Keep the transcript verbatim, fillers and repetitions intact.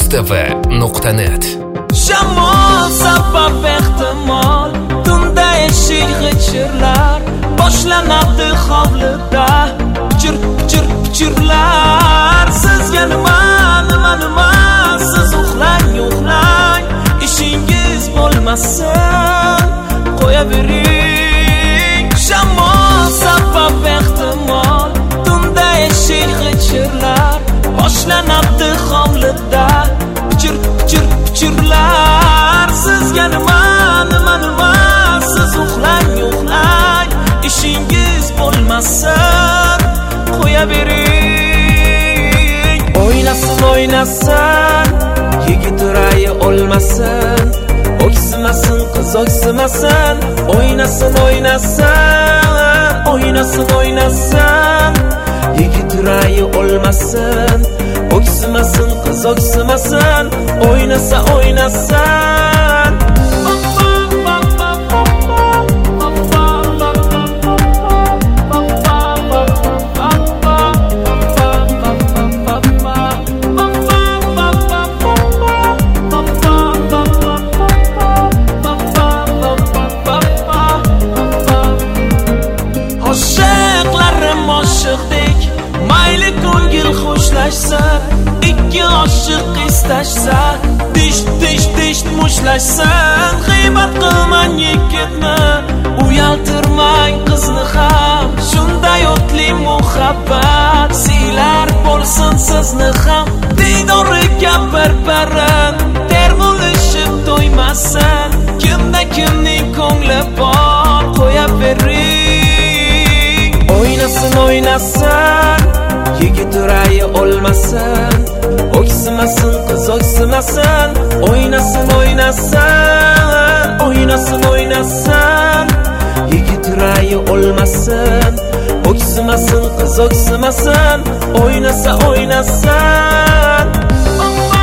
mustv nuqta net. Shamol sabab ehtimol tunda eshik g'ichirlar boshlanadi hovlida pichir pichir pichirlar. Sizga nima nima nima siz uxlang uxlang ishingiz bo'lmasin qo'yavering. Shamol sabab ehtimol tunda eshik g'ichirlar boshlanadi hovlida pichir pichir pichirlar. Sizga nima nima nima siz uxlang uxlang ishingiz bo'lmasin qo'yavering. O'ynasin o'ynasin yigit rayi o'lmasin, o'ksimasin qiz o'ksimasin. O'ynasin o'ynasin o'ynasin o'ynasin yigit rayi o'lmasin, o'ksimasin qiz o'ksimasin. O'ynasa o'ynasin. Mayli ko'ngil xushlashsa, ikki oshiq istashsa, dish dish dish mushlashsin. G'iybat qilmang yigitni, uyaltirmang qizni ham. Shunday o'tli muhabbat siylar bo'lsin sizni ham. Diydoriga bir-birin termulishib to'ymasin. Kimda kimning ko'ngli bor qo'yavering. O'ynasin o'ynasin yigit rayi o'lmasin, o'ksimasin qiz o'ksimasin. O'ynasin o'ynasin o'ynasin o'ynasin yigit rayi o'lmasin, o'ksimasin qiz o'ksimasin. O'ynasa o'ynasin.